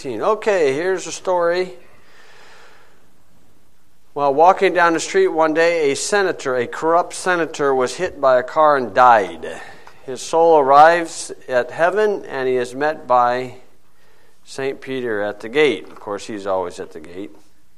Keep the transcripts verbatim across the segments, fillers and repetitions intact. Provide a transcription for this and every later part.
Okay, here's a story. While walking down the street one day, a senator, a corrupt senator, was hit by a car and died. His soul arrives at heaven, and he is met by Saint Peter at the gate. Of course, he's always at the gate.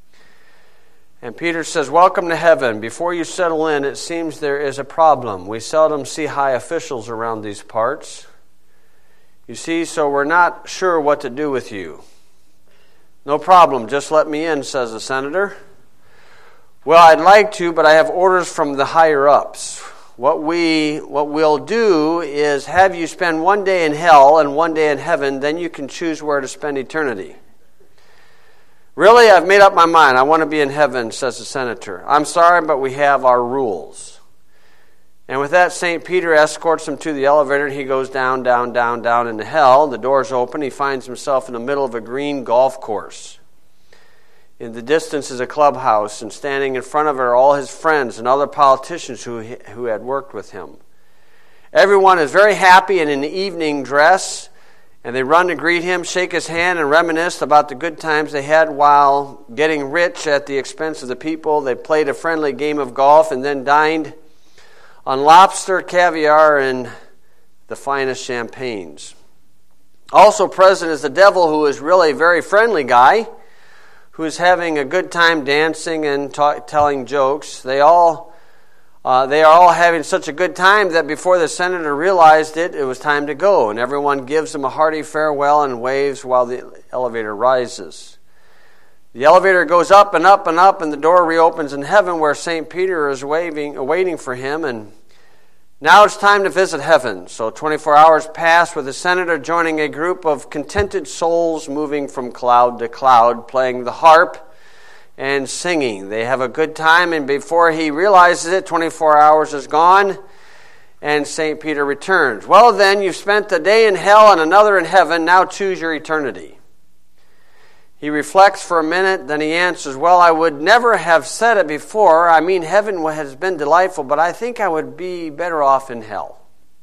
And Peter says, "Welcome to heaven. Before you settle in, it seems there is a problem. We seldom see high officials around these parts. You see, so we're not sure what to do with you." "No problem, just let me in," says the senator. "Well, I'd like to, but I have orders from the higher-ups. What, we, what we'll do is have you spend one day in hell and one day in heaven, then you can choose where to spend eternity." "Really, I've made up my mind. I want to be in heaven," says the senator. "I'm sorry, but we have our rules." And with that, Saint Peter escorts him to the elevator, and he goes down, down, down, down into hell. The doors open. He finds himself in the middle of a green golf course. In the distance is a clubhouse, and standing in front of it are all his friends and other politicians who, who had worked with him. Everyone is very happy and in evening dress, and they run to greet him, shake his hand, and reminisce about the good times they had while getting rich at the expense of the people. They played a friendly game of golf and then dined on lobster, caviar, and the finest champagnes. Also present is the devil, who is really a very friendly guy, who is having a good time dancing and ta- telling jokes. They all, uh, they are all having such a good time that before the senator realized it, it was time to go, and everyone gives him a hearty farewell and waves while the elevator rises. The elevator goes up and up and up, and the door reopens in heaven where Saint Peter is waving, waiting for him, and now it's time to visit heaven. So twenty-four hours pass with the senator joining a group of contented souls moving from cloud to cloud, playing the harp and singing. They have a good time, and before he realizes it, twenty-four hours is gone, and Saint Peter returns. "Well then, you've spent a day in hell and another in heaven. Now choose your eternity." He reflects for a minute, then he answers, "Well, I would never have said it before. I mean, heaven has been delightful, but I think I would be better off in hell."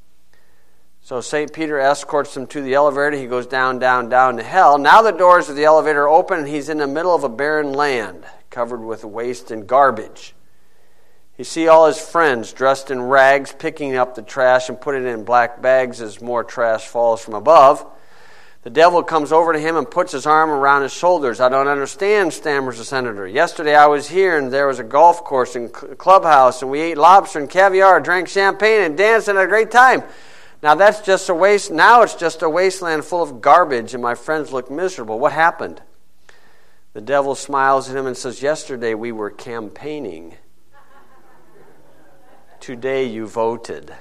So Saint Peter escorts him to the elevator. He goes down, down, down to hell. Now the doors of the elevator open, and he's in the middle of a barren land, covered with waste and garbage. You see all his friends dressed in rags, picking up the trash and putting it in black bags as more trash falls from above. The devil comes over to him and puts his arm around his shoulders. "I don't understand," stammers the senator. "Yesterday I was here, and there was a golf course and clubhouse, and we ate lobster and caviar, drank champagne, and danced and had a great time. Now that's just a waste. Now it's just a wasteland full of garbage, and my friends look miserable. What happened?" The devil smiles at him and says, "Yesterday we were campaigning. Today you voted."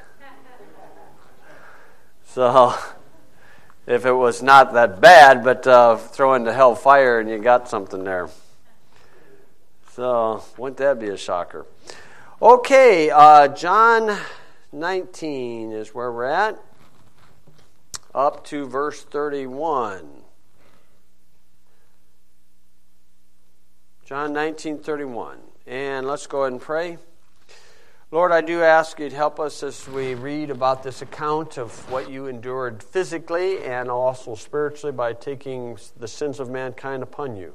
So if it was not that bad, but uh, throw into hell fire and you got something there. So wouldn't that be a shocker? Okay, uh, John nineteen is where we're at, up to verse thirty-one. John nineteen thirty-one. And let's go ahead and pray. Lord, I do ask you to help us as we read about this account of what you endured physically and also spiritually by taking the sins of mankind upon you.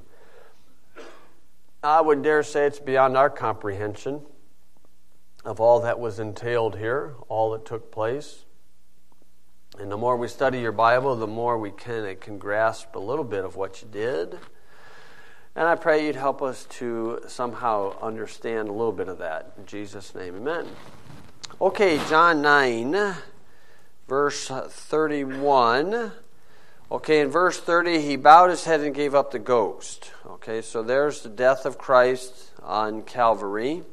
I would dare say it's beyond our comprehension of all that was entailed here, all that took place. And the more we study your Bible, the more we can, can grasp a little bit of what you did. And I pray you'd help us to somehow understand a little bit of that. In Jesus' name, amen. Okay, John nine, verse thirty-one. Okay, in verse thirty, he bowed his head and gave up the ghost. Okay, so there's the death of Christ on Calvary.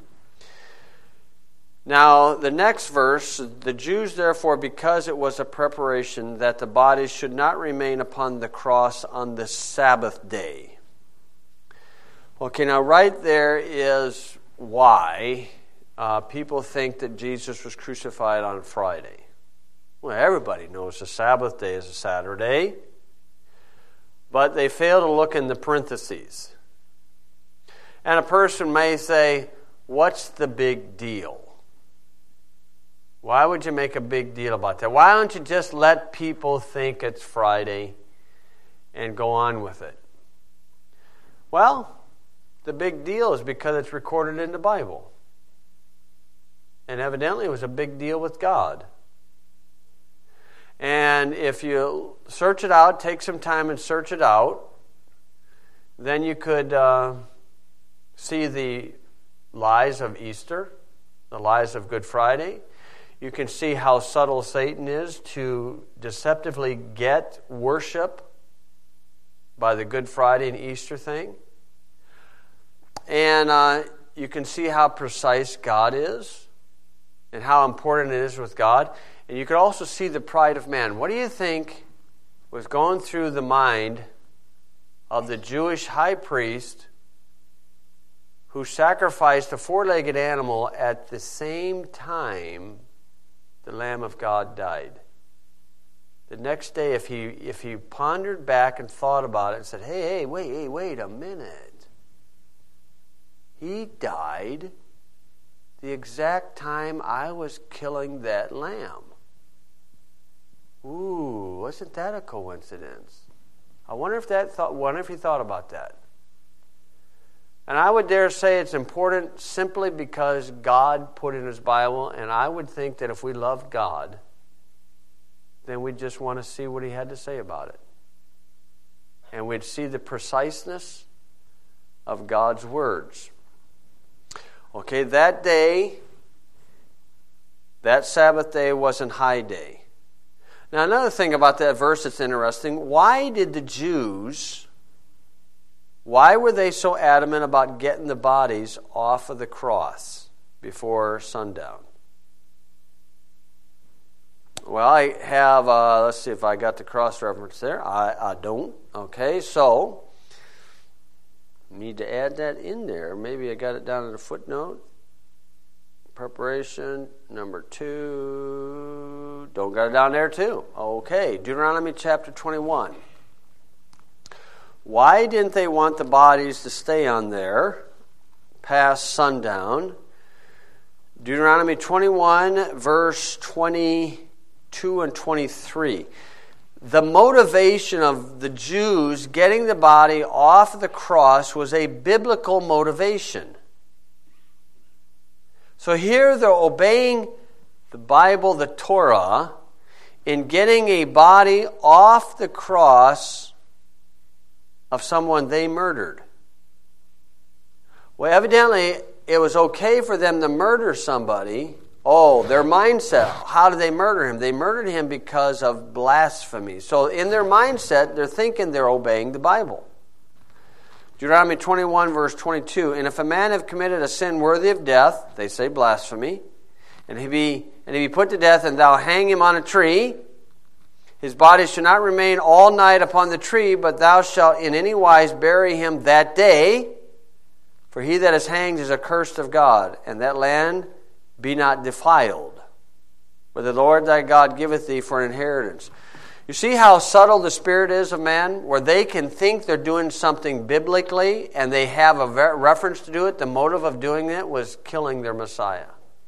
Now, the next verse, "The Jews, therefore, because it was a preparation that the body should not remain upon the cross on the Sabbath day." Okay, now right there is why uh, people think that Jesus was crucified on Friday. Well, everybody knows the Sabbath day is a Saturday, but they fail to look in the parentheses. And a person may say, "What's the big deal? Why would you make a big deal about that? Why don't you just let people think it's Friday and go on with it. Well, the big deal is because it's recorded in the Bible. And evidently it was a big deal with God. And if you search it out, take some time and search it out, then you could uh, see the lies of Easter, the lies of Good Friday. You can see how subtle Satan is to deceptively get worship by the Good Friday and Easter thing. And uh, you can see how precise God is and how important it is with God. And you can also see the pride of man. What do you think was going through the mind of the Jewish high priest who sacrificed a four-legged animal at the same time the Lamb of God died? The next day, if he if he pondered back and thought about it and said, hey, hey, wait, hey, wait a minute. He died the exact time I was killing that lamb. Ooh, wasn't that a coincidence? I wonder if that thought. Wonder if he thought about that. And I would dare say it's important simply because God put in His Bible, and I would think that if we loved God, then we'd just want to see what He had to say about it. And we'd see the preciseness of God's words. Okay, that day, that Sabbath day wasn't high day. Now, another thing about that verse that's interesting, why did the Jews, why were they so adamant about getting the bodies off of the cross before sundown? Well, I have, uh, let's see if I got the cross-reference there. I, I don't. Okay, so, need to add that in there. Maybe I got it down in a footnote. Preparation, number two. Don't got it down there too. Okay, Deuteronomy chapter twenty-one. Why didn't they want the bodies to stay on there past sundown? Deuteronomy twenty-one, verse twenty-two and twenty-three. The motivation of the Jews getting the body off of the cross was a biblical motivation. So here they're obeying the Bible, the Torah, in getting a body off the cross of someone they murdered. Well, evidently, it was okay for them to murder somebody. Oh, their mindset. How did they murder him? They murdered him because of blasphemy. So in their mindset, they're thinking they're obeying the Bible. Deuteronomy twenty-one, verse twenty-two, and if a man have committed a sin worthy of death, they say blasphemy, and he be and he be put to death, and thou hang him on a tree, his body shall not remain all night upon the tree, but thou shalt in any wise bury him that day, for he that is hanged is accursed of God, and that land be not defiled, for the Lord thy God giveth thee for an inheritance. You see how subtle the spirit is of man, where they can think they're doing something biblically and they have a reference to do it. The motive of doing it was killing their Messiah.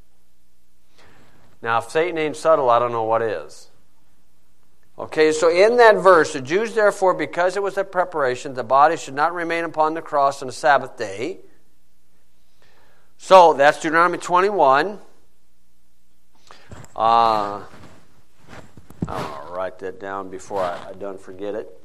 Now, if Satan ain't subtle, I don't know what is. Okay, so in that verse, the Jews therefore, because it was a preparation, the body should not remain upon the cross on the Sabbath day. So that's Deuteronomy twenty-one. Uh, I'm going to write that down before I, I don't forget it.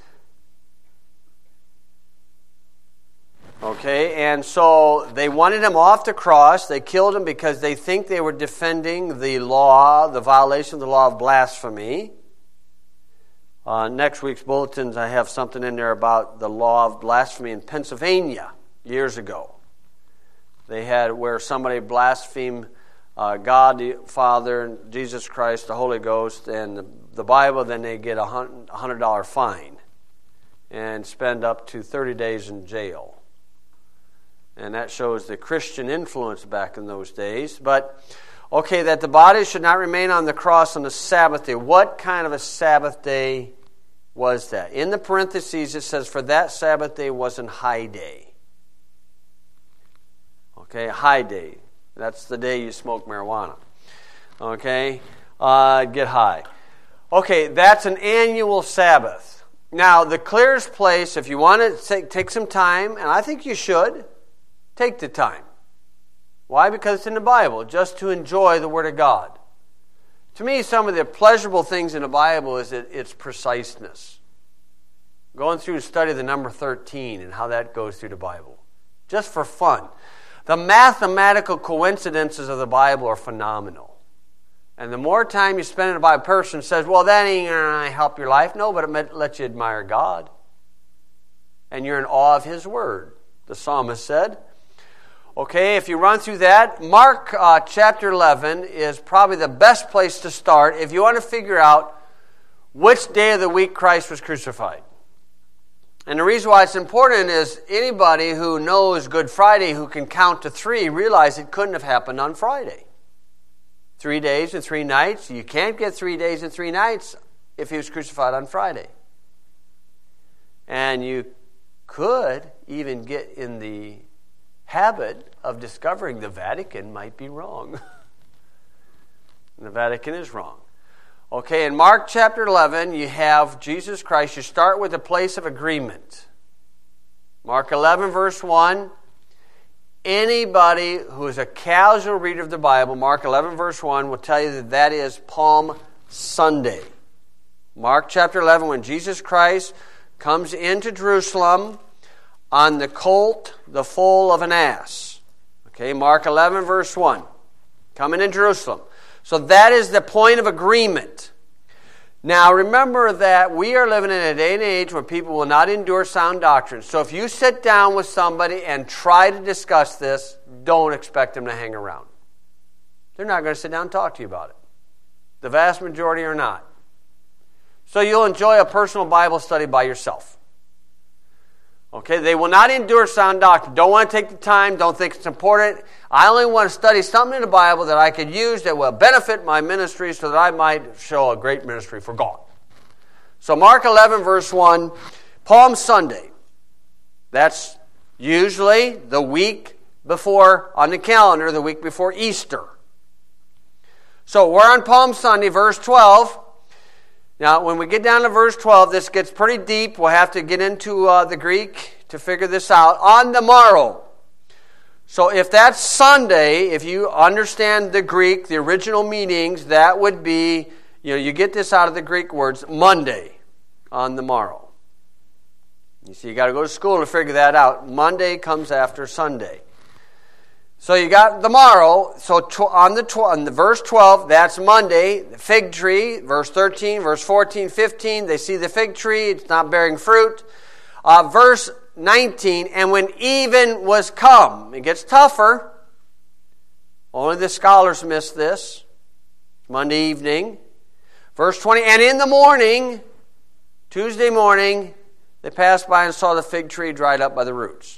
Okay, and so they wanted him off the cross. They killed him because they think they were defending the law, the violation of the law of blasphemy. Uh, next week's bulletins, I have something in there about the law of blasphemy in Pennsylvania years ago. They had where somebody blasphemed uh, God the Father, Jesus Christ, the Holy Ghost, and the, the Bible, then they get a one hundred dollars fine and spend up to thirty days in jail. And that shows the Christian influence back in those days. But, okay, that the body should not remain on the cross on the Sabbath day. What kind of a Sabbath day was that? In the parentheses, it says, for that Sabbath day wasn't high day. Okay, high day. That's the day you smoke marijuana. Okay, uh, get high. Okay, that's an annual Sabbath. Now, the clearest place, if you want to take, take some time, and I think you should, take the time. Why? Because it's in the Bible, just to enjoy the Word of God. To me, some of the pleasurable things in the Bible is it, its preciseness. Going through and study the number thirteen and how that goes through the Bible. Just for fun. The mathematical coincidences of the Bible are phenomenal. And the more time you spend in the Bible, a person says, well, that ain't going to help your life. No, but it lets you admire God. And you're in awe of His Word. The psalmist said. Okay, if you run through that, Mark uh, chapter eleven is probably the best place to start if you want to figure out which day of the week Christ was crucified. And the reason why it's important is anybody who knows Good Friday, who can count to three, realize it couldn't have happened on Friday. Three days and three nights. You can't get three days and three nights if He was crucified on Friday. And you could even get in the habit of discovering the Vatican might be wrong. The Vatican is wrong. Okay, in Mark chapter eleven, you have Jesus Christ. You start with a place of agreement. Mark eleven, verse one. Anybody who is a casual reader of the Bible, Mark eleven, verse one, will tell you that that is Palm Sunday. Mark chapter eleven, when Jesus Christ comes into Jerusalem on the colt, the foal of an ass. Okay, Mark eleven, verse one. Coming in Jerusalem. So that is the point of agreement. Now remember that we are living in a day and age where people will not endure sound doctrine. So if you sit down with somebody and try to discuss this, don't expect them to hang around. They're not going to sit down and talk to you about it. The vast majority are not. So you'll enjoy a personal Bible study by yourself. Okay, they will not endure sound doctrine. Don't want to take the time. Don't think it's important. I only want to study something in the Bible that I could use that will benefit my ministry so that I might show a great ministry for God. So Mark eleven, verse one, Palm Sunday. That's usually the week before, on the calendar, the week before Easter. So we're on Palm Sunday, verse twelve. Now, when we get down to verse twelve, this gets pretty deep. We'll have to get into uh, the Greek to figure this out. On the morrow. So if that's Sunday, if you understand the Greek, the original meanings, that would be, you know, you get this out of the Greek words, Monday, on the morrow. You see, you got to go to school to figure that out. Monday comes after Sunday. So you got the morrow, so tw- on the tw- on the verse twelve, that's Monday. The fig tree, verse thirteen, verse fourteen, fifteen, they see the fig tree, it's not bearing fruit. Uh, verse nineteen, and when even was come, it gets tougher. Only the scholars miss this. Monday evening. Verse twenty, and in the morning, Tuesday morning, they passed by and saw the fig tree dried up by the roots.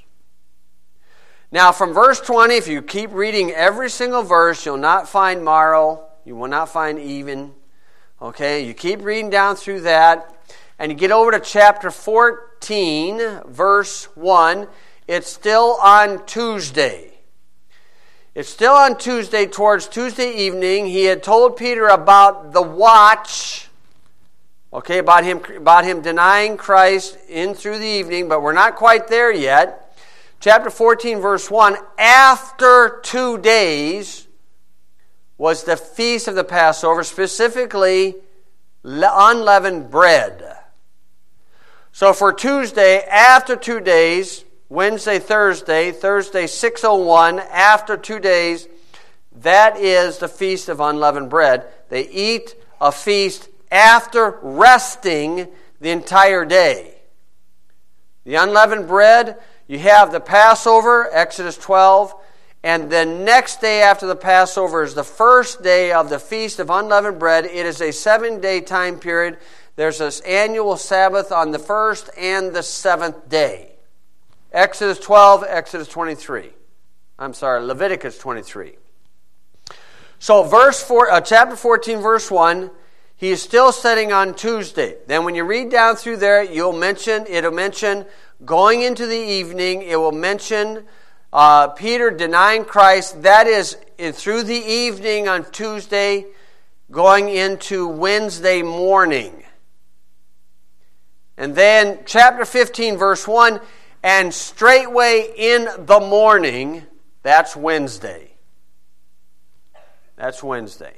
Now, from verse twenty, if you keep reading every single verse, you'll not find morrow. You will not find even. Okay, you keep reading down through that, and you get over to chapter fourteen, verse one. It's still on Tuesday. It's still on Tuesday, towards Tuesday evening. He had told Peter about the watch, okay, about him, about him denying Christ in through the evening, but we're not quite there yet. Chapter fourteen, verse one, after two days was the feast of the Passover, specifically unleavened bread. So for Tuesday, after two days, Wednesday, Thursday, Thursday six oh one, after two days, that is the feast of unleavened bread. They eat a feast after resting the entire day. The unleavened bread, you have the Passover, Exodus twelve, and the next day after the Passover is the first day of the Feast of Unleavened Bread. It is a seven-day time period. There's this annual Sabbath on the first and the seventh day. Exodus twelve, Exodus twenty-three. I'm sorry, Leviticus twenty-three. So verse four, uh, chapter fourteen, verse one, he is still setting on Tuesday. Then when you read down through there, you'll mention, it'll mention going into the evening, it will mention uh, Peter denying Christ. That is through the evening on Tuesday, going into Wednesday morning. And then chapter fifteen, verse one, and straightway in the morning, that's Wednesday. That's Wednesday.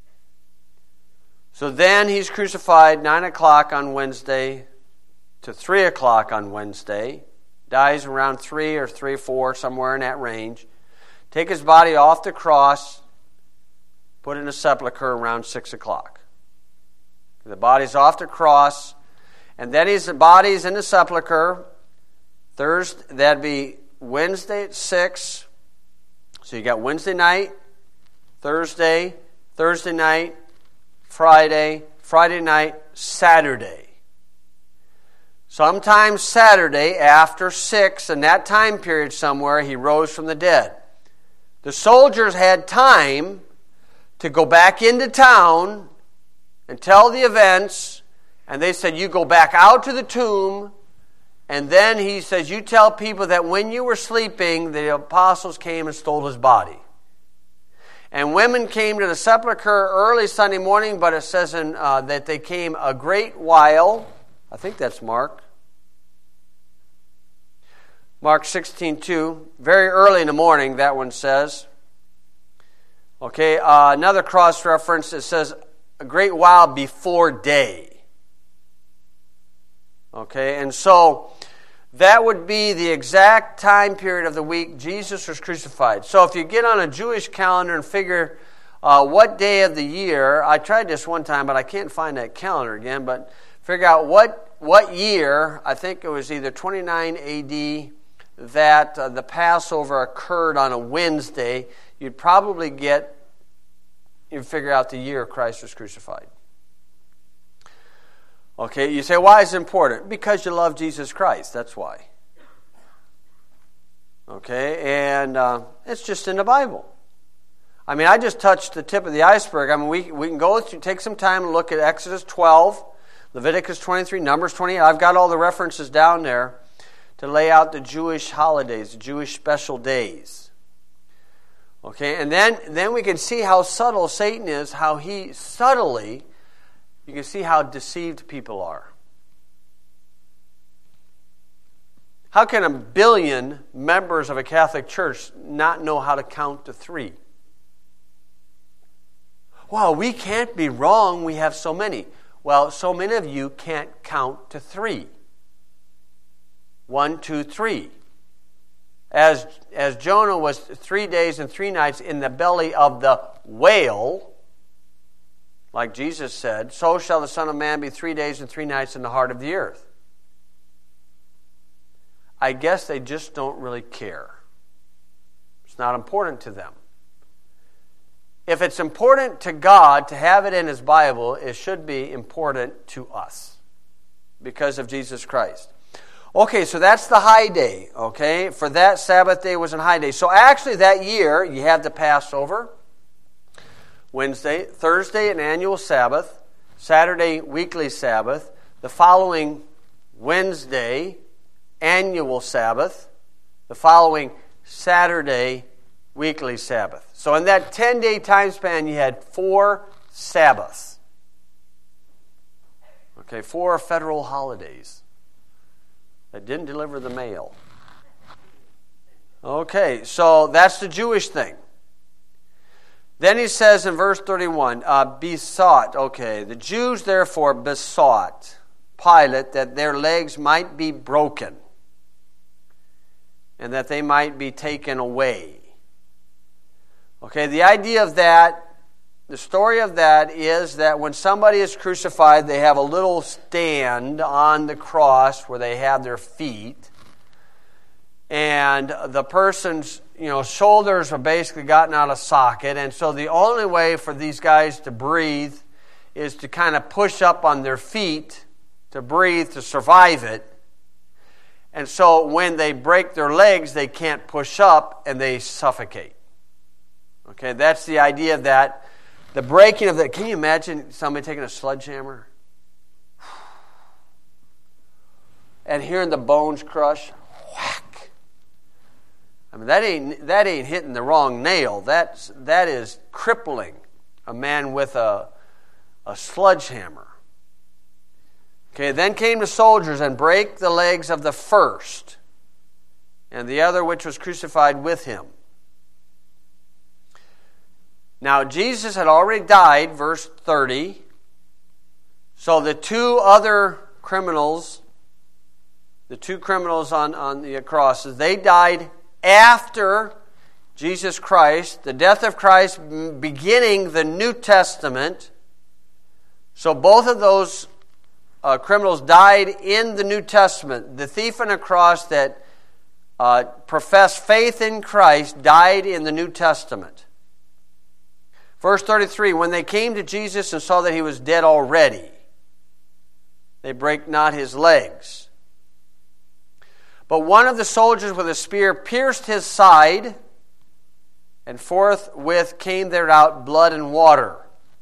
So then he's crucified nine o'clock on Wednesday to three o'clock on Wednesday. Dies around three or three, four, somewhere in that range. Take his body off the cross, put it in a sepulcher around six o'clock. The body's off the cross, and then his body's in the sepulcher. Thursday, that'd be Wednesday at six. So you got Wednesday night, Thursday, Thursday night, Friday, Friday night, Saturday. Sometime Saturday after six, in that time period somewhere, he rose from the dead. The soldiers had time to go back into town and tell the events, and they said, you go back out to the tomb, and then he says, you tell people that when you were sleeping, the apostles came and stole his body. And women came to the sepulcher early Sunday morning, but it says in, uh, that they came a great while. I think that's Mark. Mark sixteen two. Very early in the morning, that one says. Okay, uh, another cross-reference, it says a great while before day. Okay, and so that would be the exact time period of the week Jesus was crucified. So if you get on a Jewish calendar and figure uh, what day of the year, I tried this one time, but I can't find that calendar again, but figure out what, what year, I think it was either twenty-nine A D, that uh, the Passover occurred on a Wednesday, you'd probably get, you'd figure out the year Christ was crucified. Okay, you say, why is it important? Because you love Jesus Christ, that's why. Okay, and uh, it's just in the Bible. I mean, I just touched the tip of the iceberg. I mean, we, we can go through, take some time and look at Exodus twelve, Leviticus twenty-three, Numbers twenty-eight. I've got all the references down there to lay out the Jewish holidays, the Jewish special days. Okay, and then, then we can see how subtle Satan is, how he subtly, you can see how deceived people are. How can a billion members of a Catholic church not know how to count to three? Well, we can't be wrong, we have so many. Well, so many of you can't count to three. One, two, three. As, as Jonah was three days and three nights in the belly of the whale, like Jesus said, so shall the Son of Man be three days and three nights in the heart of the earth. I guess they just don't really care. It's not important to them. If it's important to God to have it in His Bible, it should be important to us because of Jesus Christ. Okay, so that's the high day, okay? For that, Sabbath day was a high day. So actually that year, you had the Passover, Wednesday, Thursday, an annual Sabbath, Saturday, weekly Sabbath, the following Wednesday, annual Sabbath, the following Saturday, weekly Sabbath. So in that ten-day time span, you had four Sabbaths. Okay, four federal holidays that didn't deliver the mail. Okay, so that's the Jewish thing. Then he says in verse thirty-one, uh, besought, okay, the Jews therefore besought Pilate that their legs might be broken and that they might be taken away. Okay, the idea of that, the story of that is that when somebody is crucified, they have a little stand on the cross where they have their feet. And the person's, you know, shoulders are basically gotten out of socket. And so the only way for these guys to breathe is to kind of push up on their feet to breathe, to survive it. And so when they break their legs, they can't push up and they suffocate. Okay, that's the idea of that. The breaking of that. Can you imagine somebody taking a sledgehammer and hearing the bones crush? Whack. I mean, that ain't that ain't hitting the wrong nail. That's that is crippling a man with a a sledgehammer. Okay, then came the soldiers and brake the legs of the first, and the other which was crucified with him. Now Jesus had already died, verse thirty. So the two other criminals, the two criminals on, on the crosses, they died after Jesus Christ, the death of Christ beginning the New Testament. So both of those uh, criminals died in the New Testament. The thief on the cross that uh, professed faith in Christ died in the New Testament. Verse thirty-three, when they came to Jesus and saw that he was dead already, they brake not his legs. But one of the soldiers with a spear pierced his side, and forthwith came there out blood and water.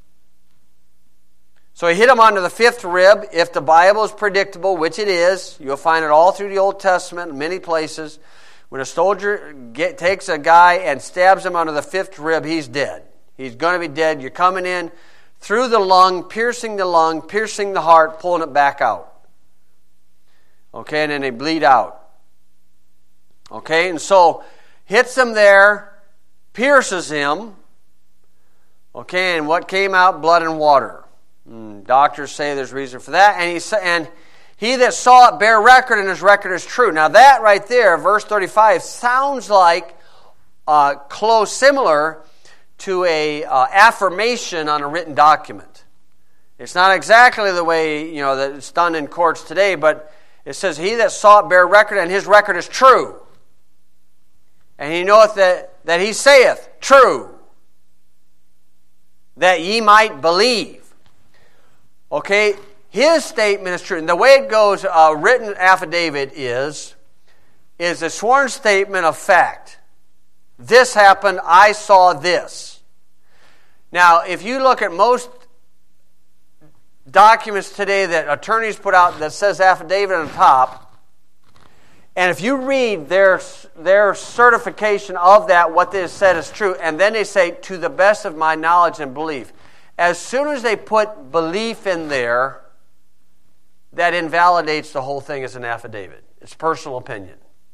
So he hit him onto the fifth rib. If the Bible is predictable, which it is, you'll find it all through the Old Testament in many places. When a soldier get, takes a guy and stabs him onto the fifth rib, he's dead. He's going to be dead. You're coming in through the lung, piercing the lung, piercing the heart, pulling it back out. Okay, and then they bleed out. Okay, and so hits him there, pierces him. Okay, and what came out? Blood and water. Mm, doctors say there's reason for that. And he, and he that saw it bear record, and his record is true. Now that right there, verse thirty-five, sounds like uh, close, similar to a uh, affirmation on a written document. It's not exactly the way, you know, that it's done in courts today, but it says, he that saw it bear record, and his record is true. And he knoweth that, that he saith, true, that ye might believe. Okay, his statement is true. And the way it goes, a written affidavit is, is a sworn statement of fact. This happened, I saw this. Now, if you look at most documents today that attorneys put out that says affidavit on the top, and if you read their, their certification of that, what they said is true, and then they say, to the best of my knowledge and belief. As soon as they put belief in there, that invalidates the whole thing as an affidavit. It's personal opinion.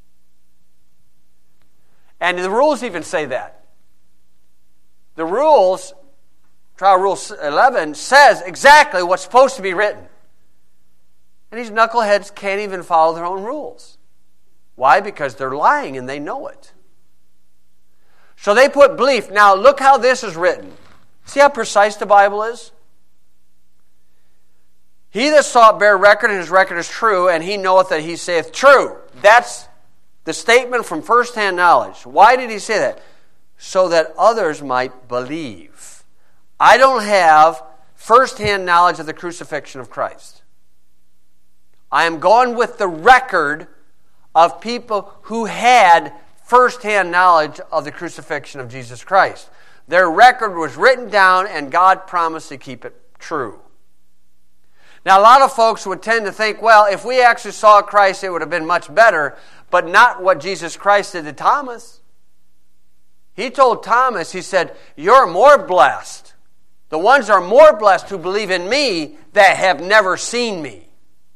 And the rules even say that. The rules, Trial Rule eleven, says exactly what's supposed to be written. And these knuckleheads can't even follow their own rules. Why? Because they're lying and they know it. So they put belief. Now look how this is written. See how precise the Bible is? He that saw it bear record, and his record is true, and he knoweth that he saith true. That's the statement from first-hand knowledge. Why did he say that? So that others might believe. I don't have first-hand knowledge of the crucifixion of Christ. I am going with the record of people who had first-hand knowledge of the crucifixion of Jesus Christ. Their record was written down, and God promised to keep it true. Now, a lot of folks would tend to think, well, if we actually saw Christ, it would have been much better, but not what Jesus Christ did to Thomas. He told Thomas, he said, you're more blessed. The ones are more blessed who believe in me that have never seen me.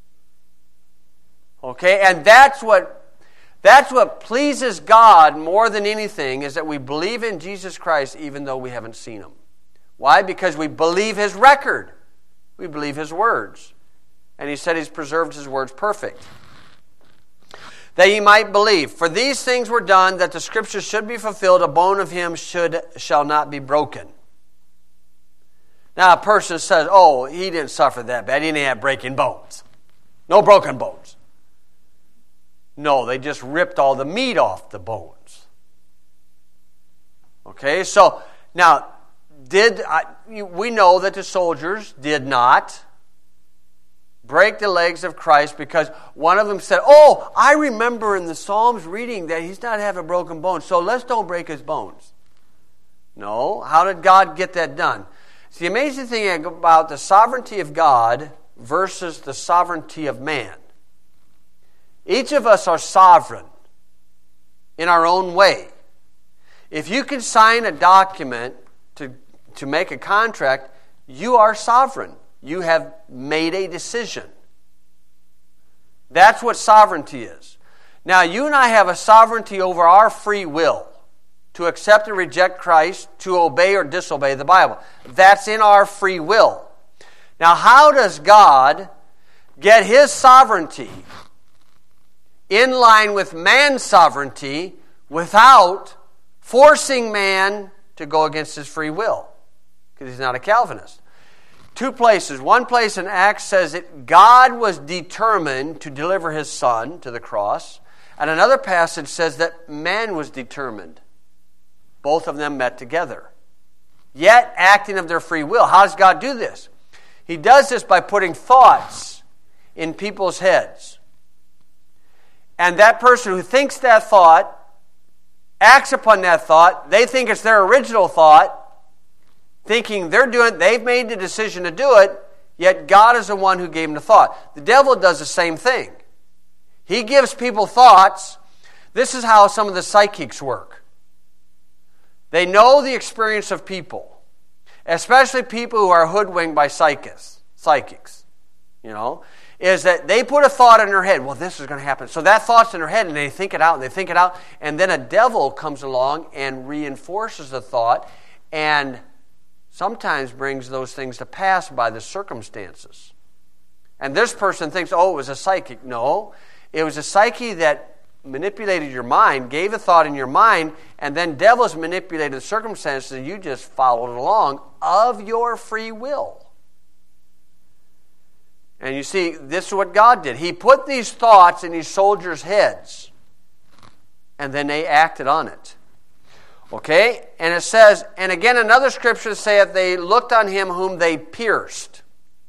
Okay, and that's what that's what pleases God more than anything, is that we believe in Jesus Christ even though we haven't seen him. Why? Because we believe his record. We believe his words. And he said he's preserved his words perfect. That ye might believe. For these things were done, that the scriptures should be fulfilled, a bone of him should shall not be broken. Now a person says, oh, he didn't suffer that bad. He didn't have breaking bones. No broken bones. No, they just ripped all the meat off the bones. Okay, so now, did I, we know that the soldiers did not break the legs of Christ, because one of them said, oh, I remember in the Psalms reading that he's not having broken bones, so let's don't break his bones. No, how did God get that done? See, the amazing thing about the sovereignty of God versus the sovereignty of man. Each of us are sovereign in our own way. If you can sign a document to, to make a contract, you are sovereign. You have made a decision. That's what sovereignty is. Now, you and I have a sovereignty over our free will to accept or reject Christ, to obey or disobey the Bible. That's in our free will. Now, how does God get His sovereignty in line with man's sovereignty without forcing man to go against his free will? Because he's not a Calvinist. Two places. One place in Acts says that God was determined to deliver His Son to the cross. And another passage says that man was determined. Both of them met together, yet acting of their free will. How does God do this? He does this by putting thoughts in people's heads. And that person who thinks that thought, acts upon that thought, they think it's their original thought, thinking they're doing it, they've made the decision to do it, yet God is the one who gave them the thought. The devil does the same thing. He gives people thoughts. This is how some of the psychics work. They know the experience of people, especially people who are hoodwinked by psychics. Psychics, you know, is that they put a thought in their head. Well, this is going to happen. So that thought's in their head, and they think it out, and they think it out, and then a devil comes along and reinforces the thought, and sometimes brings those things to pass by the circumstances. And this person thinks, oh, it was a psychic. No, it was a psyche that manipulated your mind, gave a thought in your mind, and then devils manipulated the circumstances, and you just followed along of your free will. And you see, this is what God did. He put these thoughts in these soldiers' heads, and then they acted on it. Okay? And it says, and again another scripture saith, they looked on Him whom they pierced.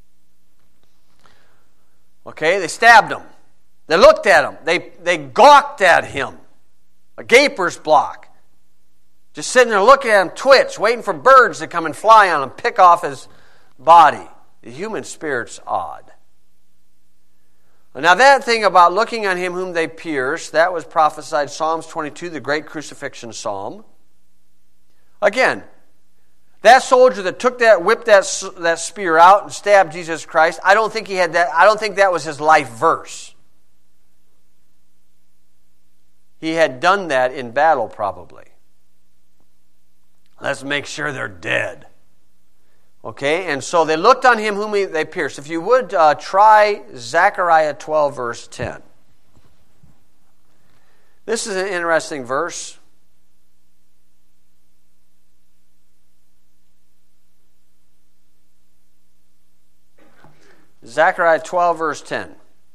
Okay? They stabbed Him. They looked at Him. They, they gawked at Him. A gaper's block. Just sitting there looking at Him twitch, waiting for birds to come and fly on Him, pick off His body. The human spirit's odd. Now that thing about looking on Him whom they pierced, that was prophesied Psalms twenty-two, the great crucifixion psalm. Again, that soldier that took that, whipped that, that spear out and stabbed Jesus Christ, I don't think he had that, I don't think that was his life verse. He had done that in battle probably. Let's make sure they're dead. Okay, and so they looked on Him whom they pierced. If you would, uh, try Zechariah twelve, verse ten. This is an interesting verse. Zechariah twelve, verse ten.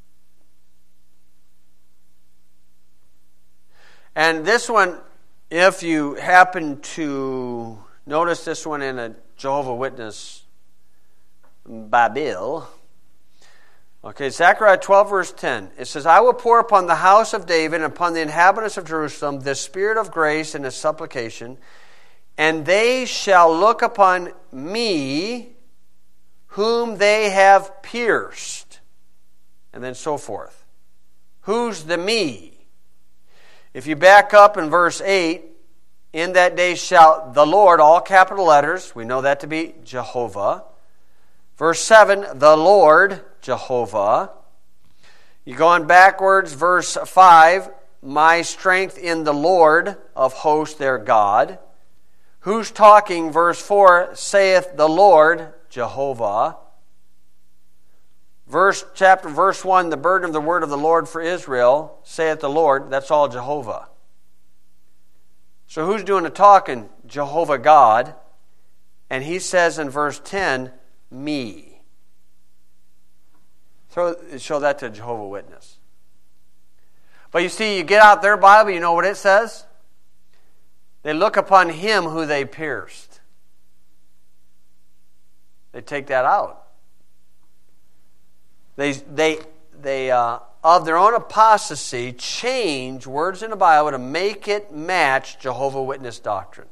And this one, if you happen to notice this one in a Jehovah's Witness Bible. Okay, Zechariah twelve, verse ten. It says, I will pour upon the house of David and upon the inhabitants of Jerusalem the spirit of grace and the supplication, and they shall look upon me whom they have pierced. And then so forth. Who's the me? If you back up in verse eight, in that day shall the Lord, all capital letters, we know that to be Jehovah. Verse seven, the Lord, Jehovah. You go on backwards, verse five, my strength in the Lord of hosts their God. Who's talking? Verse four, saith the Lord, Jehovah. Verse chapter verse one, the burden of the word of the Lord for Israel, saith the Lord, that's all Jehovah. So who's doing the talking? Jehovah God. And He says in verse ten, me. Throw, show that to a Jehovah's Witness. But you see, you get out their Bible, you know what it says? They look upon Him who they pierced. They take that out. They, they, they uh, of their own apostasy, change words in the Bible to make it match Jehovah's Witness doctrine.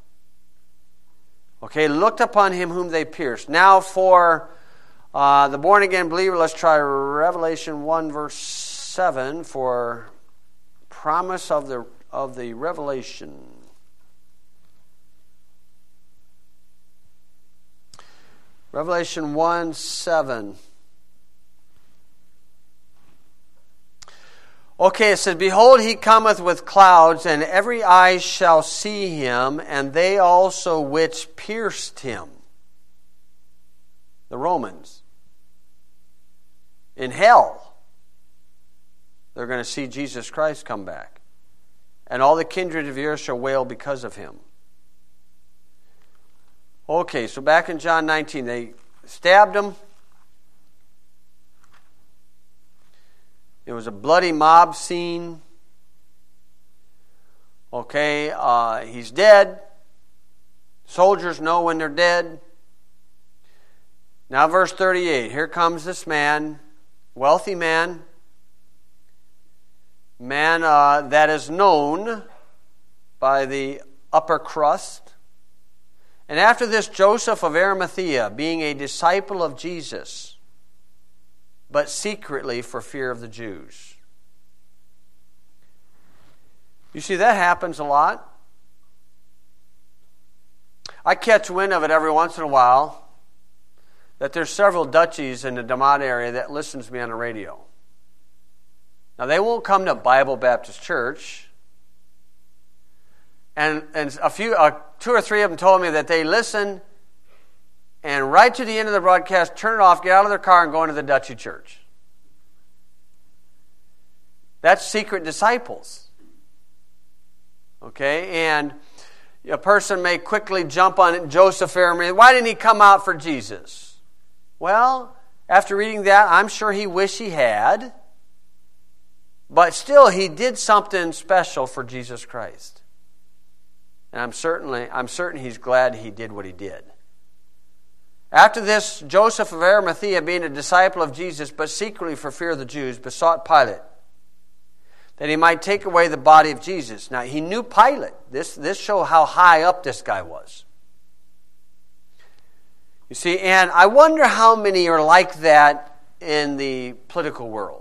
Okay, looked upon Him whom they pierced. Now for uh, the born-again believer, let's try Revelation one, verse seven for promise of the, of the revelation. Revelation one, seven. Okay, it says, behold, he cometh with clouds, and every eye shall see him, and they also which pierced him. The Romans. In hell, they're going to see Jesus Christ come back. And all the kindred of the earth shall wail because of him. Okay, so back in John nineteen, they stabbed him. It was a bloody mob scene. Okay, uh, he's dead. Soldiers know when they're dead. Now verse thirty-eight. Here comes this man, wealthy man. Man uh, that is known by the upper crust. And after this, Joseph of Arimathea, being a disciple of Jesus, but secretly for fear of the Jews. You see, that happens a lot. I catch wind of it every once in a while, that there's several Dutchies in the DeMont area that listens to me on the radio. Now, they won't come to Bible Baptist Church. And, and a few, uh, two or three of them told me that they listen and right to the end of the broadcast, turn it off, get out of their car, and go into the Dutchy church. That's secret disciples. Okay? And a person may quickly jump on Joseph Arimathea. Why didn't he come out for Jesus? Well, after reading that, I'm sure he wished he had. But still, he did something special for Jesus Christ. And I'm certainly, I'm certain he's glad he did what he did. After this, Joseph of Arimathea, being a disciple of Jesus, but secretly for fear of the Jews, besought Pilate that he might take away the body of Jesus. Now, he knew Pilate. This, this shows how high up this guy was. You see, and I wonder how many are like that in the political world.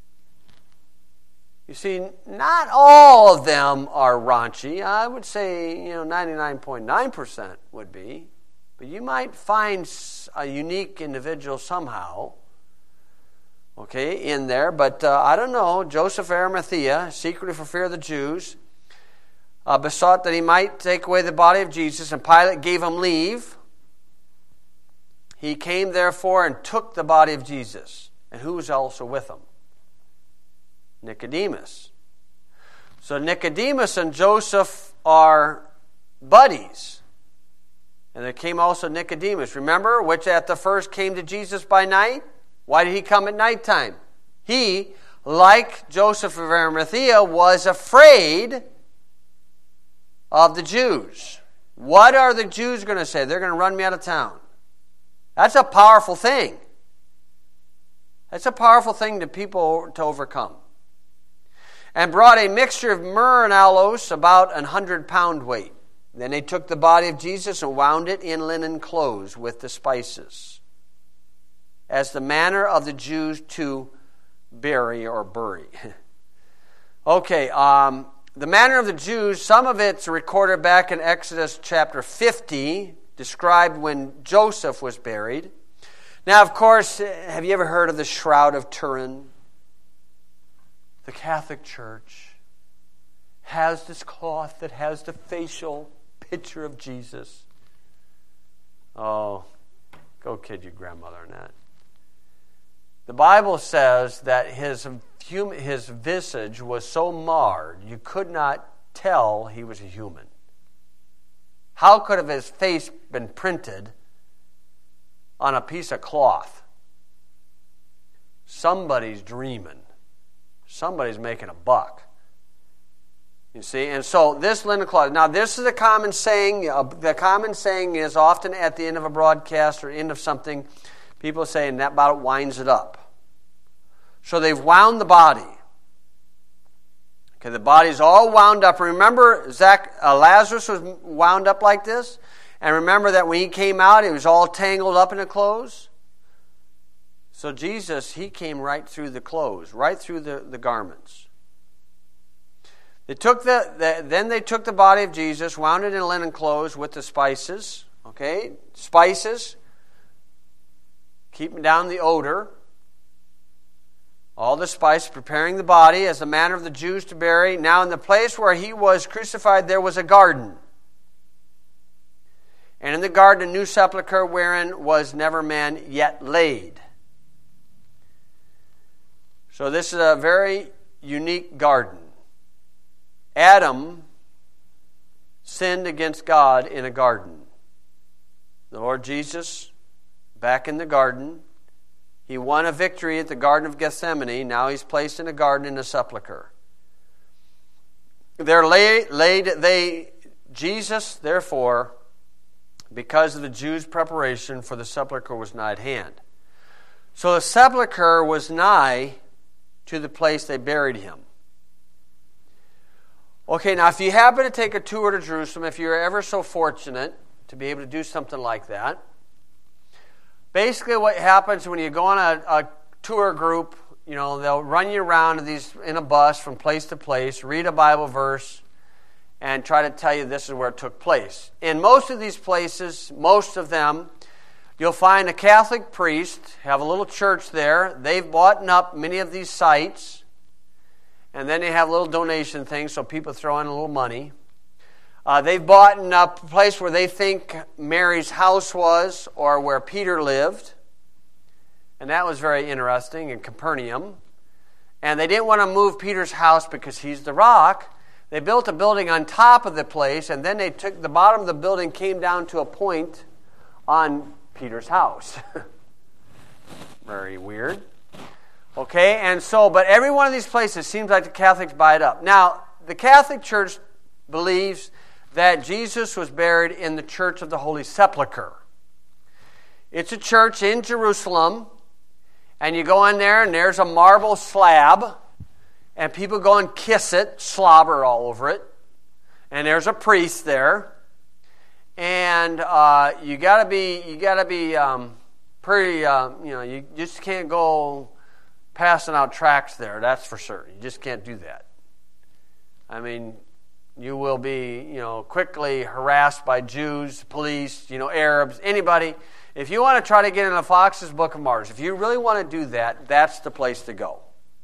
You see, not all of them are raunchy. I would say, you know, ninety-nine point nine percent would be. But you might find a unique individual somehow, okay, in there. But uh, I don't know. Joseph Arimathea, secretly for fear of the Jews, uh, besought that he might take away the body of Jesus, and Pilate gave him leave. He came, therefore, and took the body of Jesus. And who was also with him? Nicodemus. So Nicodemus and Joseph are buddies. And there came also Nicodemus. Remember, which at the first came to Jesus by night? Why did he come at nighttime? He, like Joseph of Arimathea, was afraid of the Jews. What are the Jews going to say? They're going to run me out of town. That's a powerful thing. That's a powerful thing to people to overcome. And brought a mixture of myrrh and aloes, about an hundred pound weight. Then they took the body of Jesus and wound it in linen clothes with the spices, as the manner of the Jews to bury or bury. okay, um, the manner of the Jews, some of it's recorded back in Exodus chapter fifty, described when Joseph was buried. Now, of course, have you ever heard of the Shroud of Turin? The Catholic Church has this cloth that has the facial picture of Jesus. Oh, go kid your grandmother on that. The Bible says that his, his visage was so marred, you could not tell he was a human. How could have his face been printed on a piece of cloth? Somebody's dreaming. Somebody's making a buck. You see, and so this linen cloth. Now, this is a common saying. Uh, the common saying is often at the end of a broadcast or end of something, people say, and that about winds it up. So they've wound the body. Okay, the body's all wound up. Remember, Zach, uh, Lazarus was wound up like this, and remember that when he came out, he was all tangled up in the clothes. So Jesus, he came right through the clothes, right through the, the garments. They took the, the then they took the body of Jesus, wound it in linen clothes with the spices. Okay, spices, keeping down the odor. all the spice, preparing the body as the manner of the Jews to bury. Now in the place where he was crucified there was a garden. And in the garden a new sepulchre wherein was never man yet laid. So this is a very unique garden. Adam sinned against God in a garden. The Lord Jesus, back in the garden, he won a victory at the Garden of Gethsemane. Now he's placed in a garden in a sepulchre. There lay, laid they, Jesus, therefore, because of the Jews' preparation for the sepulchre was nigh at hand. So the sepulchre was nigh to the place they buried him. Okay, now if you happen to take a tour to Jerusalem, if you're ever so fortunate to be able to do something like that, basically what happens when you go on a, a tour group, you know, they'll run you around to these in a bus from place to place, read a Bible verse, and try to tell you this is where it took place. In most of these places, most of them, you'll find a Catholic priest, have a little church there. They've bought up many of these sites, and then they have little donation things, so people throw in a little money. Uh, they've bought up a place where they think Mary's house was, or where Peter lived, and that was very interesting, in Capernaum. And they didn't want to move Peter's house because he's the rock. They built a building on top of the place, and then they took the bottom of the building, came down to a point on Peter's house. Very weird. Okay, and so, but every one of these places seems like the Catholics buy it up. Now, the Catholic Church believes that Jesus was buried in the Church of the Holy Sepulchre. It's a church in Jerusalem, and you go in there, and there's a marble slab, and people go and kiss it, slobber all over it, and there's a priest there, and uh, you gotta be, you gotta be um, pretty, uh, you know, you just can't go passing out tracts there. That's for certain. You just can't do that. I mean, you will be, you know, quickly harassed by Jews, police, you know, Arabs, anybody. If you want to try to get into Fox's Book of Martyrs, if you really want to do that, that's the place to go.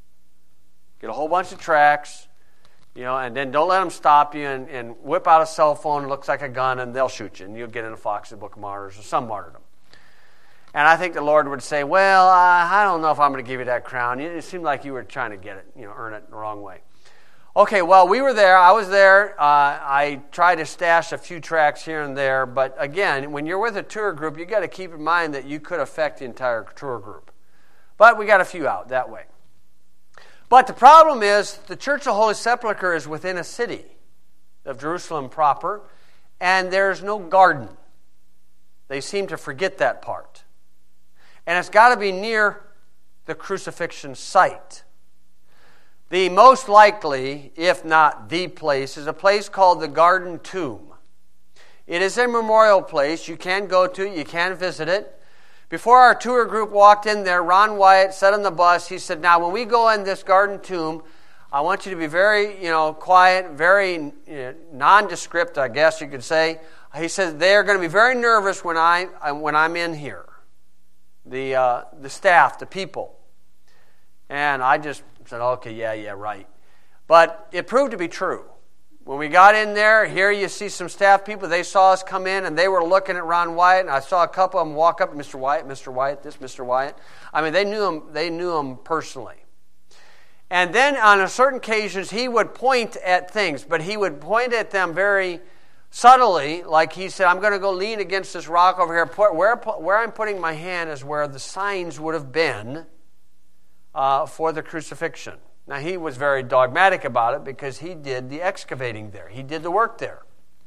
Get a whole bunch of tracts, you know, and then don't let them stop you and, and whip out a cell phone, it looks like a gun, and they'll shoot you, and you'll get into Fox's Book of Martyrs or some martyrdom. And I think the Lord would say, well, uh, I don't know if I'm going to give you that crown. It seemed like you were trying to get it, you know, earn it the wrong way. Okay, well, we were there. I was there. Uh, I tried to stash a few tracts here and there. But again, when you're with a tour group, you got to keep in mind that you could affect the entire tour group. But we got a few out that way. But the problem is the Church of the Holy Sepulchre is within a city of Jerusalem proper, and there's no garden. They seem to forget that part. And it's got to be near the crucifixion site. The most likely, if not the place, is a place called the Garden Tomb. It is a memorial place. You can go to it. You can visit it. Before our tour group walked in there, Ron Wyatt said on the bus, he said, now when we go in this Garden Tomb, I want you to be very, you know, quiet, very you know, nondescript, I guess you could say. He said, they're going to be very nervous when, I, when I'm in here. The, uh, the staff, the people. And I just said, okay, yeah, yeah, right. But it proved to be true. When we got in there, here you see some staff people. They saw us come in, and they were looking at Ron Wyatt. And I saw a couple of them walk up, Mister Wyatt, Mister Wyatt, this, Mister Wyatt. I mean, they knew him. They knew him personally. And then on a certain occasions, he would point at things, but he would point at them very subtly, like he said, I'm going to go lean against this rock over here. Where, where I'm putting my hand is where the signs would have been uh, for the crucifixion. Now, he was very dogmatic about it because he did the excavating there. He did the work there.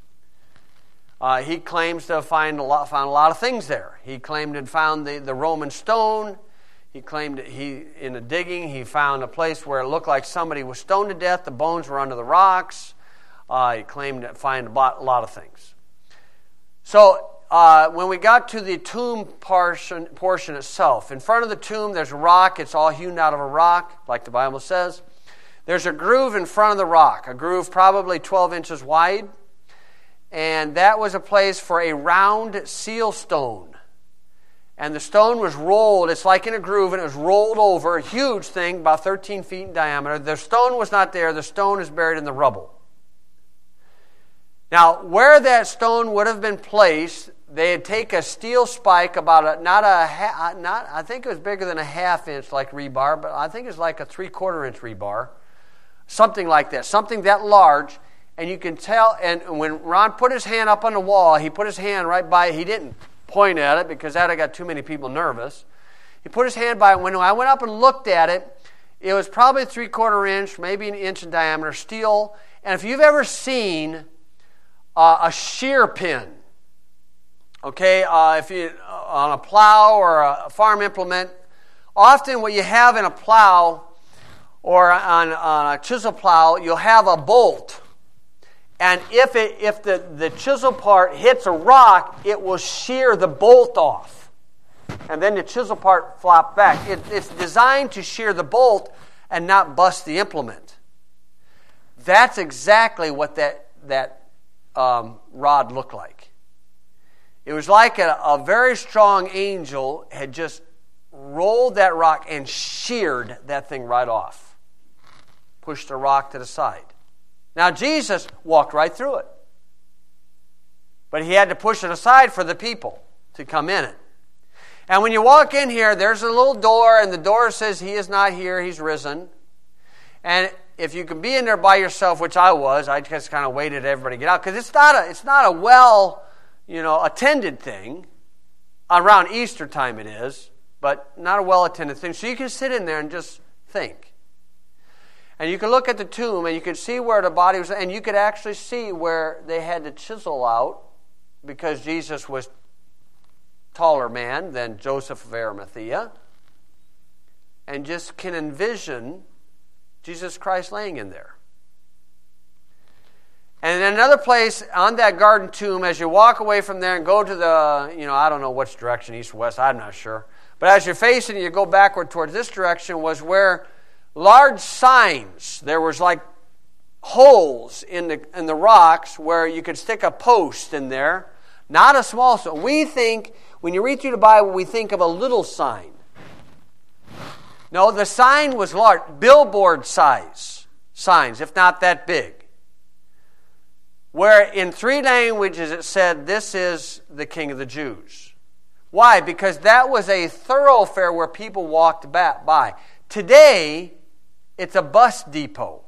Uh, he claims to have find a lot, found a lot of things there. He claimed to have found the, the Roman stone. He claimed that he, in the digging, he found a place where it looked like somebody was stoned to death. The bones were under the rocks. Uh, he claimed to find a lot, a lot of things. So, uh, when we got to the tomb portion, portion itself, in front of the tomb there's a rock. It's all hewn out of a rock, like the Bible says. There's a groove in front of the rock, a groove probably twelve inches wide. And that was a place for a round seal stone. And the stone was rolled. It's like in a groove, and it was rolled over. A huge thing, about thirteen feet in diameter. The stone was not there. The stone is buried in the rubble. Now, where that stone would have been placed, they'd take a steel spike, about a, not a, ha, not I think it was bigger than a half inch like rebar, but I think it was like a three-quarter inch rebar. Something like that. Something that large. And you can tell, and when Ron put his hand up on the wall, he put his hand right by it. He didn't point at it because that had got too many people nervous. He put his hand by it. When I went up and looked at it, it was probably three-quarter inch, maybe an inch in diameter, steel. And if you've ever seen uh, a shear pin, okay, uh, if you uh, on a plow or a farm implement, often what you have in a plow or on, on a chisel plow, you'll have a bolt. And if it if the, the chisel part hits a rock, it will shear the bolt off. And then the chisel part flops back. It, it's designed to shear the bolt and not bust the implement. That's exactly what that, that um, rod looked like. It was like a, a very strong angel had just rolled that rock and sheared that thing right off. Pushed the rock to the side. Now, Jesus walked right through it. But he had to push it aside for the people to come in it. And when you walk in here, there's a little door, and the door says, he is not here, he's risen. And if you can be in there by yourself, which I was, I just kind of waited everybody to get out. Because it's not a, it's not a well, you know, attended thing. Around Easter time it is, but not a well-attended thing. So you can sit in there and just think. And you can look at the tomb and you can see where the body was, and you could actually see where they had to chisel out because Jesus was taller man than Joseph of Arimathea. And just can envision Jesus Christ laying in there. And in another place on that garden tomb, as you walk away from there and go to the, you know, I don't know which direction, east or west, I'm not sure. But as you're facing, you go backward towards this direction, was where large signs, there was like holes in the in the rocks where you could stick a post in there. Not a small sign. We think, when you read through the Bible, we think of a little sign. No, the sign was large, billboard size signs, if not that big. Where in three languages it said, this is the King of the Jews. Why? Because that was a thoroughfare where people walked by. Today, it's a bus depot.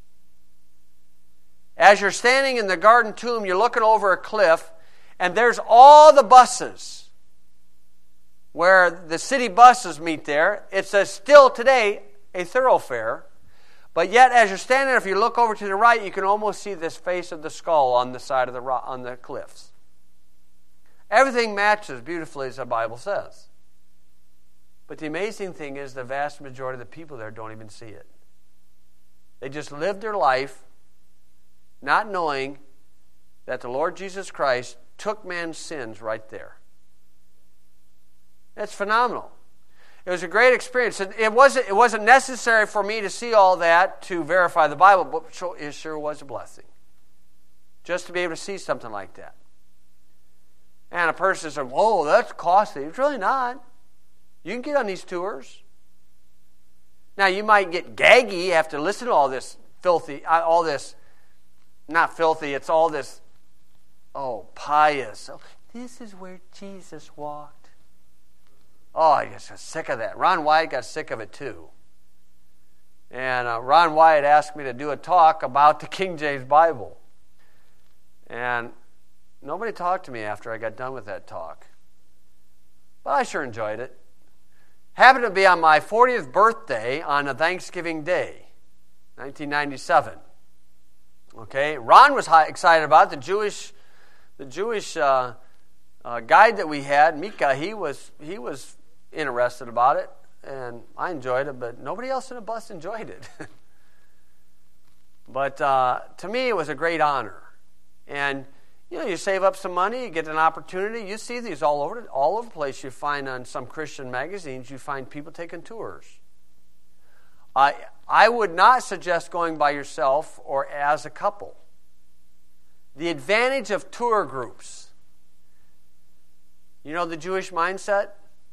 As you're standing in the garden tomb, you're looking over a cliff, and there's all the buses where the city buses meet there. It's a, still today a thoroughfare. But yet, as you're standing there, if you look over to the right, you can almost see this face of the skull on the side of the rock, on the cliffs. Everything matches beautifully as the Bible says. But the amazing thing is the vast majority of the people there don't even see it. They just live their life not knowing that the Lord Jesus Christ took man's sins right there. That's phenomenal. It was a great experience. It wasn't, it wasn't necessary for me to see all that to verify the Bible, but it sure was a blessing. Just to be able to see something like that. And a person says, whoa, that's costly. It's really not. You can get on these tours. Now, you might get gaggy after listening to all this filthy, all this, not filthy, it's all this, oh, pious. Oh, this is where Jesus walked. Oh, I just got sick of that. Ron Wyatt got sick of it too. And uh, Ron Wyatt asked me to do a talk about the King James Bible. And nobody talked to me after I got done with that talk. But I sure enjoyed it. Happened to be on my fortieth birthday on a Thanksgiving Day, nineteen ninety-seven. Okay, Ron was high, excited about it. The Jewish, the Jewish uh, uh, guide that we had, Mika. He was he was interested about it, and I enjoyed it. But nobody else in the bus enjoyed it. But uh, to me, it was a great honor, and you know, you save up some money, you get an opportunity. You see these all over, all over the place. You find on some Christian magazines, you find people taking tours. I I would not suggest going by yourself or as a couple. The advantage of tour groups. You know the Jewish mindset?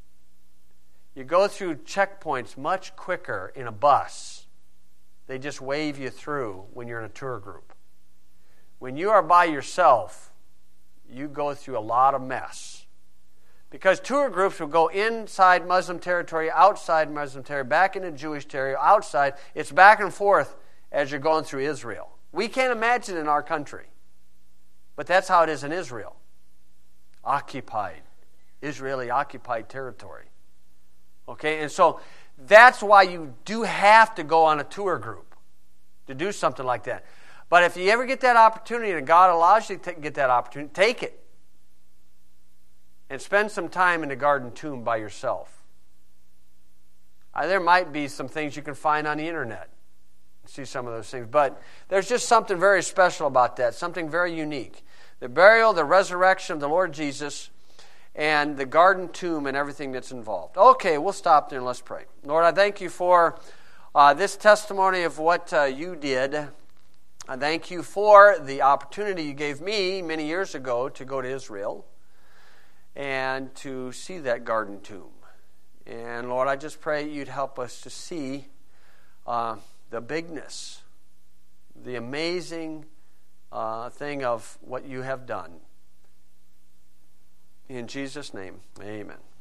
You go through checkpoints much quicker in a bus. They just wave you through when you're in a tour group. When you are by yourself, you go through a lot of mess. Because tour groups will go inside Muslim territory, outside Muslim territory, back into Jewish territory, outside. It's back and forth as you're going through Israel. We can't imagine in our country. But that's how it is in Israel. Occupied. Israeli occupied territory. Okay, and so that's why you do have to go on a tour group to do something like that. But if you ever get that opportunity and God allows you to get that opportunity, take it. And spend some time in the Garden Tomb by yourself. Uh, there might be some things you can find on the internet. See some of those things. But there's just something very special about that. Something very unique. The burial, the resurrection of the Lord Jesus, and the Garden Tomb and everything that's involved. Okay, we'll stop there and let's pray. Lord, I thank you for uh, this testimony of what uh, you did. I thank you for the opportunity you gave me many years ago to go to Israel and to see that Garden Tomb. And Lord, I just pray you'd help us to see uh, the bigness, the amazing uh, thing of what you have done. In Jesus' name, amen.